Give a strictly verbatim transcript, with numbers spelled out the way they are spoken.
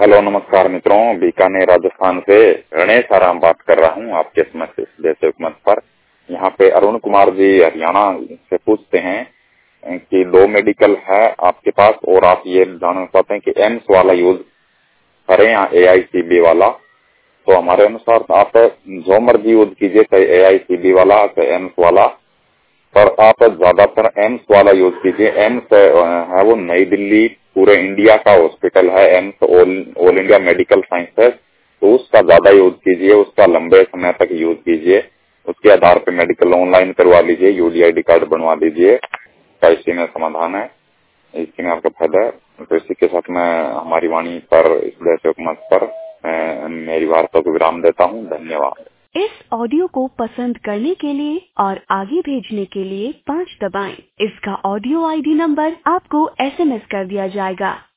Hello नमस्कार मित्रों, बीकानेर राजस्थान से गणेश आराम बात कर रहा हूँ आपके समक्ष इस जैसे हुकूमत पर। यहाँ पे अरुण कुमार जी हरियाणा से पूछते हैं कि दो मेडिकल है आपके पास और आप ये जानना चाहते हैं कि एम्स वाला यूज करें या ए आई सी बी वाला। तो हमारे अनुसार आप जो मर्जी यूज कीजिए, चाहे ए आई सी बी वाला चाहे एम्स वाला, पर आप ज्यादातर एम्स वाला यूज कीजिए। एम्स है वो नई दिल्ली पूरे इंडिया का हॉस्पिटल है। AIIMS all all India medical sciences, तो उसका ज्यादा यूज कीजिए, उसका लंबे समय तक यूज कीजिए। उसके आधार पर मेडिकल ऑनलाइन करवा लीजिए, U D I D card बनवा लीजिए, का इसी में समाधान है, इसी में आपका फायदा है। तो इसी के साथ मैं हमारी वाणी पर इस जैसे हुकूमत पर मेरी वार्ता को विराम देता हूँ। धन्यवाद। इस ऑडियो को पसंद करने के लिए और आगे भेजने के लिए पाँच दबाएं। इसका ऑडियो आई डी नंबर आपको एस एम एस कर दिया जाएगा।